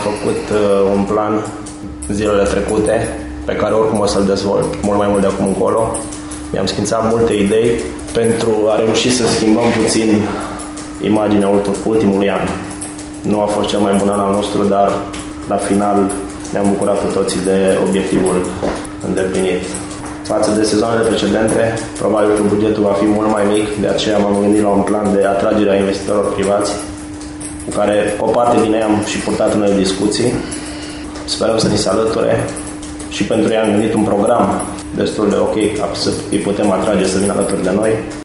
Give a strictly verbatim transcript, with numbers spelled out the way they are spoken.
făcut uh, un plan zilele trecute, pe care oricum o să-l dezvolt mult mai mult de acum încolo. Mi-am schițat multe idei pentru a reuși să schimbăm puțin imaginea ultimului an. Nu a fost cel mai bun an al nostru, dar la final ne-am bucurat cu toții de obiectivul îndeplinit. Față de sezoanele precedente, probabil că bugetul va fi mult mai mic, de aceea m-am gândit la un plan de atragere a investitorilor privați, cu care o parte din ei am și purtat unele discuții. Sperăm să ni se alăture și pentru ei am gândit un program destul de ok ca să îi putem atrage să vină alături de noi.